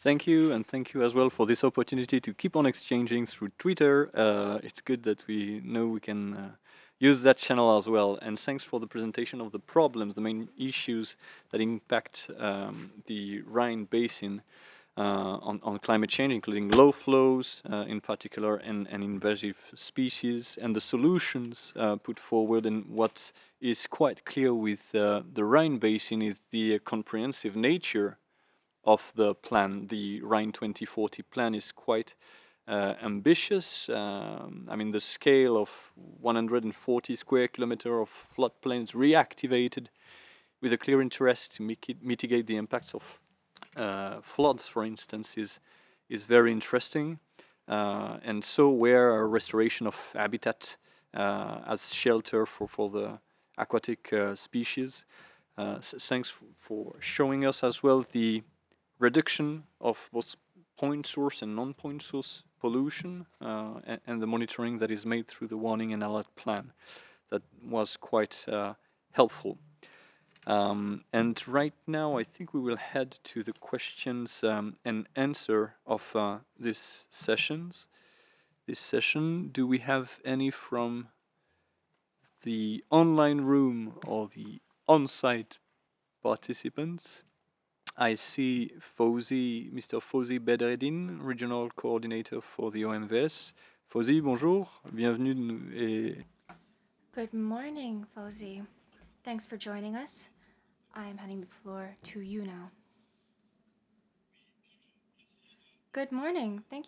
Thank you, and thank you as well for this opportunity to keep on exchanging through Twitter. It's good that we know we can use that channel as well. And thanks for the presentation of the problems, the main issues that impact the Rhine Basin on climate change, including low flows in particular, and invasive species, and the solutions put forward. And what is quite clear with the Rhine Basin is the comprehensive nature of the plan. The Rhine 2040 plan is quite ambitious. I mean, the scale of 140 square kilometer of floodplains reactivated with a clear interest to mitigate the impacts of floods, for instance, is very interesting. And so, where a restoration of habitat as shelter for the aquatic species. Thanks for showing us as well the reduction of both point source and non-point source pollution, and the monitoring that is made through the warning and alert plan. That was quite helpful. And right now, I think we will head to the questions and answer of this sessions. This session. Do we have any from the online room or the on-site participants? I see Mr. Fawzi Bedreddin, Regional Coordinator for the OMVS. Fawzi, bonjour, bienvenue. Good morning, Fauzi. Thanks for joining us. I am handing the floor to you now. Good morning. Thank